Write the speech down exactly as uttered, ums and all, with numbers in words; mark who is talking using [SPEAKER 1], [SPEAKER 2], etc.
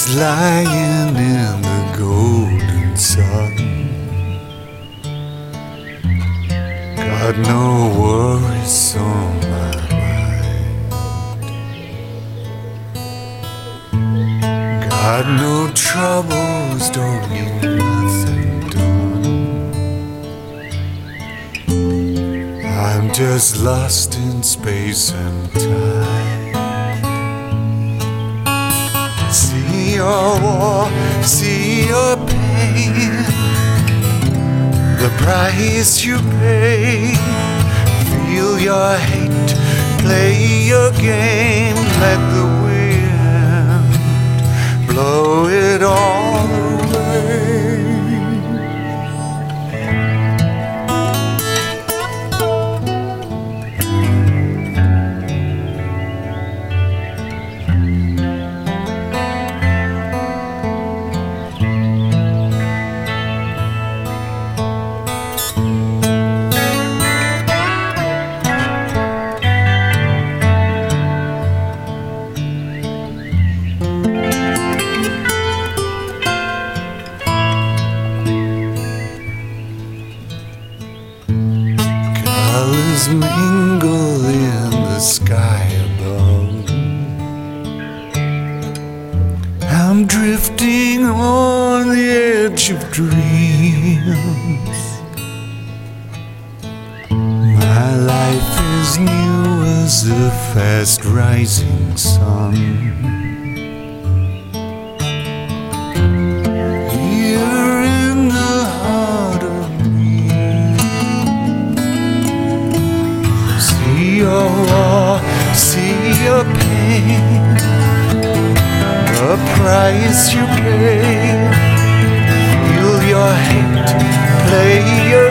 [SPEAKER 1] is lying in the golden sun. Got no worries on my mind. Got no troubles, don't need nothing done. I'm just lost in space and time. See your war, see your pain, the price you pay. Feel your hate, play your game. Let the wind blow it all away. Colors mingle in the sky above. I'm drifting on the edge of dreams. My life is new as the fast rising sun. Here in the heart of your war, see your pain, the price you pay. Feel your hate, play your